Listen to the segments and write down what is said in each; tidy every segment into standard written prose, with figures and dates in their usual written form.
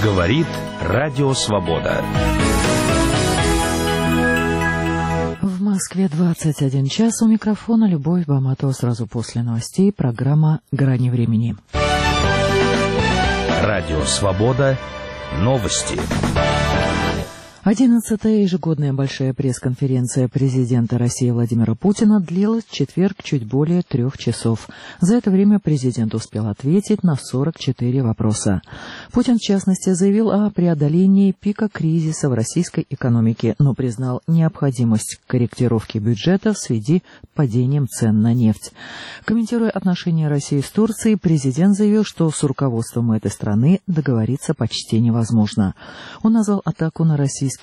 Говорит Радио Свобода. В Москве 21 час. У микрофона Любовь Баматова. Сразу после новостей программа «Грани времени». Радио Свобода. Новости. 11-я ежегодная большая пресс-конференция президента России Владимира Путина длилась в четверг чуть более 3 часов. За это время президент успел ответить на 44 вопроса. Путин, в частности, заявил о преодолении пика кризиса в российской экономике, но признал необходимость корректировки бюджета в связи с падением цен на нефть. Комментируя отношения России с Турцией, президент заявил, что с руководством этой страны договориться почти невозможно. Он назвал атаку на российский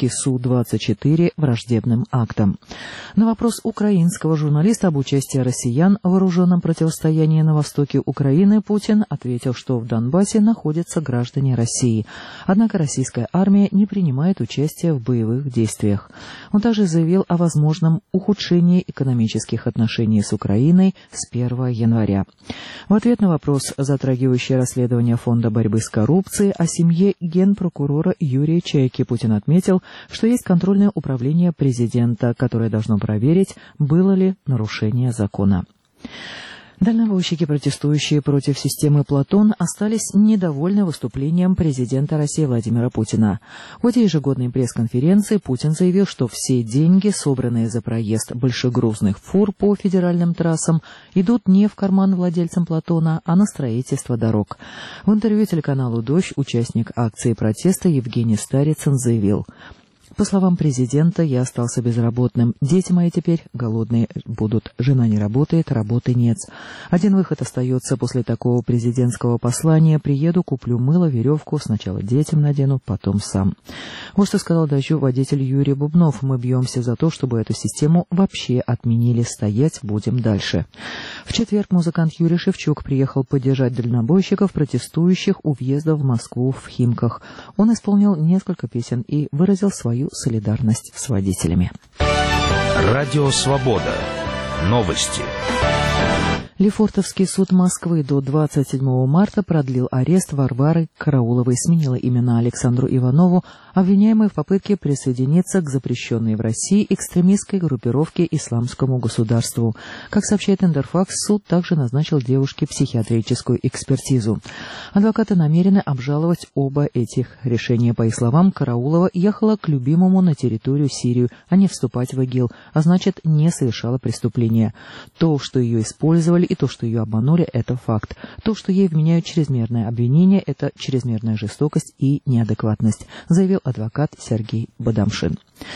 Су-24 враждебным актом. На вопрос украинского журналиста об участии россиян в вооруженном противостоянии на востоке Украины Путин ответил, что в Донбассе находятся граждане России. Однако российская армия не принимает участия в боевых действиях. Он также заявил о возможном ухудшении экономических отношений с Украиной с 1 января. В ответ на вопрос, затрагивающий расследование Фонда борьбы с коррупцией, о семье генпрокурора Юрия Чайки, Путин отметил, что есть контрольное управление президента, которое должно проверить, было ли нарушение закона. Дальнобойщики, протестующие против системы «Платон», остались недовольны выступлением президента России Владимира Путина. В ходе ежегодной пресс-конференции Путин заявил, что все деньги, собранные за проезд большегрузных фур по федеральным трассам, идут не в карман владельцам «Платона», а на строительство дорог. В интервью телеканалу «Дождь» участник акции протеста Евгений Старицын заявил: «По словам президента, я остался безработным. Дети мои теперь голодные будут. Жена не работает, работы нет. Один выход остается после такого президентского послания. Приеду, куплю мыло, веревку. Сначала детям надену, потом сам». Вот что сказал «Дождю» водитель Юрий Бубнов. «Мы бьемся за то, чтобы эту систему вообще отменили. Стоять будем дальше». В четверг музыкант Юрий Шевчук приехал поддержать дальнобойщиков, протестующих у въезда в Москву в Химках. Он исполнил несколько песен и выразил свою солидарность с водителями. Радио Свобода. Новости. Лефортовский суд Москвы до 27 марта продлил арест Варвары Карауловой, сменила имя Александру Иванову, обвиняемой в попытке присоединиться к запрещенной в России экстремистской группировке «Исламскому государству». Как сообщает Интерфакс, суд также назначил девушке психиатрическую экспертизу. Адвокаты намерены обжаловать оба этих решения. По их словам, Караулова ехала к любимому на территорию Сирию, а не вступать в ИГИЛ, а значит, не совершала преступления. То, что ее использовали, и то, что ее обманули, это факт. То, что ей вменяют чрезмерное обвинение, это чрезмерная жестокость и неадекватность, заявил адвокат Сергей Бадамшин.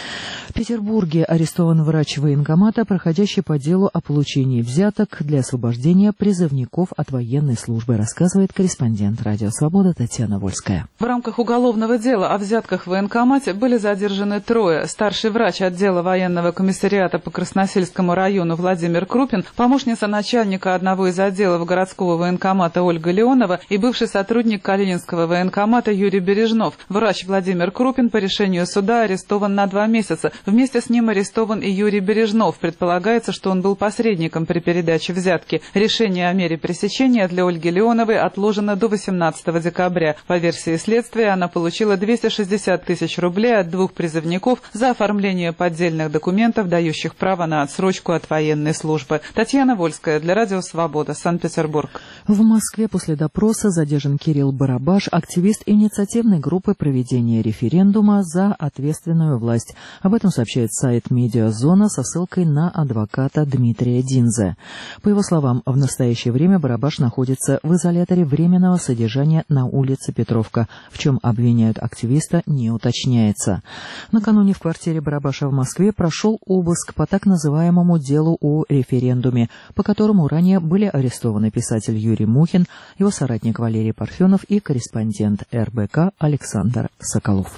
В Петербурге арестован врач военкомата, проходящий по делу о получении взяток для освобождения призывников от военной службы, рассказывает корреспондент Радио Свобода Татьяна Вольская. В рамках уголовного дела о взятках в военкомате были задержаны 3: старший врач отдела военного комиссариата по Красносельскому району Владимир Крупин, помощница начальника одного из отделов городского военкомата Ольга Леонова и бывший сотрудник Калининского военкомата Юрий Бережнов. Врач Владимир Крупин по решению суда арестован на 2 месяца. Вместе с ним арестован и Юрий Бережнов. Предполагается, что он был посредником при передаче взятки. Решение о мере пресечения для Ольги Леоновой отложено до 18 декабря. По версии следствия, она получила 260 тысяч рублей от 2 призывников за оформление поддельных документов, дающих право на отсрочку от военной службы. Татьяна Вольская для Радио Свобода, Санкт-Петербург. В Москве после допроса задержан Кирилл Барабаш, активист инициативной группы проведения референдума за ответственную власть. Об этом сообщает сайт «Медиазона» со ссылкой на адвоката Дмитрия Динзе. По его словам, в настоящее время Барабаш находится в изоляторе временного содержания на улице Петровка. В чем обвиняют активиста, не уточняется. Накануне в квартире Барабаша в Москве прошел обыск по так называемому делу о референдуме, по которому ранее были арестованы писатель Юрий Мухин, его соратник Валерий Парфенов и корреспондент РБК Александр Соколов.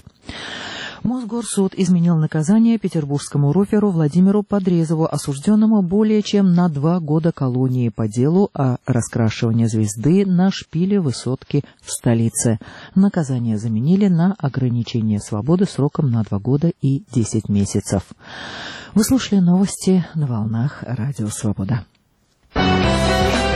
Мосгорсуд изменил наказание петербургскому роферу Владимиру Подрезову, осужденному более чем на 2 года колонии по делу о раскрашивании звезды на шпиле высотки в столице. Наказание заменили на ограничение свободы сроком на 2 года и 10 месяцев. Вы слушали новости на волнах Радио Свобода.